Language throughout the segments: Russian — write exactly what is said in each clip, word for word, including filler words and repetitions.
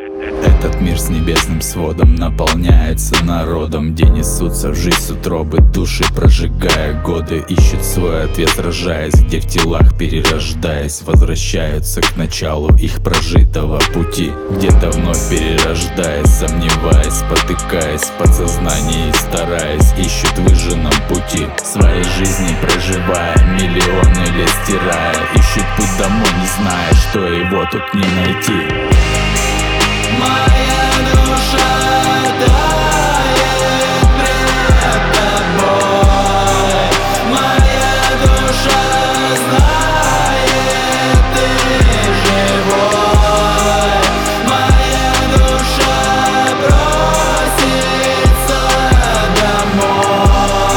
Этот мир с небесным сводом наполняется народом, где несутся в жизнь утробы души, прожигая годы. Ищут свой ответ, сражаясь, где в телах перерождаясь, возвращаются к началу их прожитого пути, где-то вновь перерождаясь, сомневаясь, спотыкаясь в подсознании, стараясь, ищут в выжженном пути своей жизни, проживая миллионы лет, стирая, ищут путь домой, не зная, что его тут не найти. Моя душа тает пред тобой, моя душа знает, ты живой, моя душа просится домой,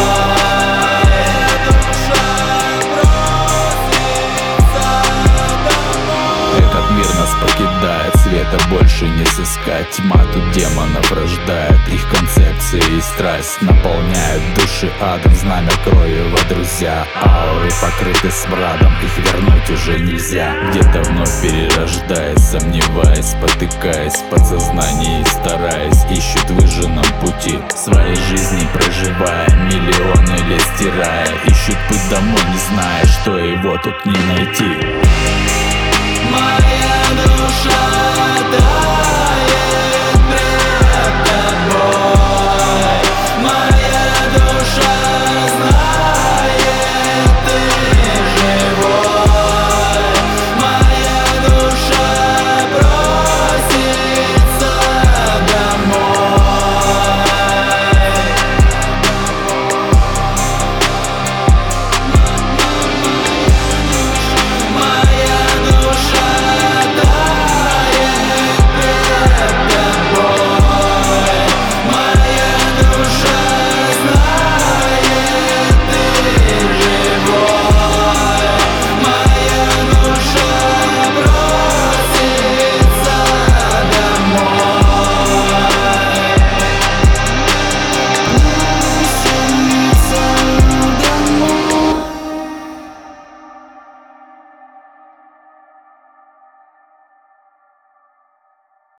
душа просится домой. Этот мир нас покидает, света больше не сыскать. Тьма тут демонов рождает, их концепции и страсть наполняют души адом. Знамя крови водрузя, ауры покрыты смрадом, их вернуть уже нельзя. Где-то вновь перерождаясь, сомневаясь, спотыкаясь в подсознании, стараясь, ищут в выжженном пути своей жизни, проживая миллионы лет, стирая, ищут путь домой, не зная, что его тут не найти. Моя душа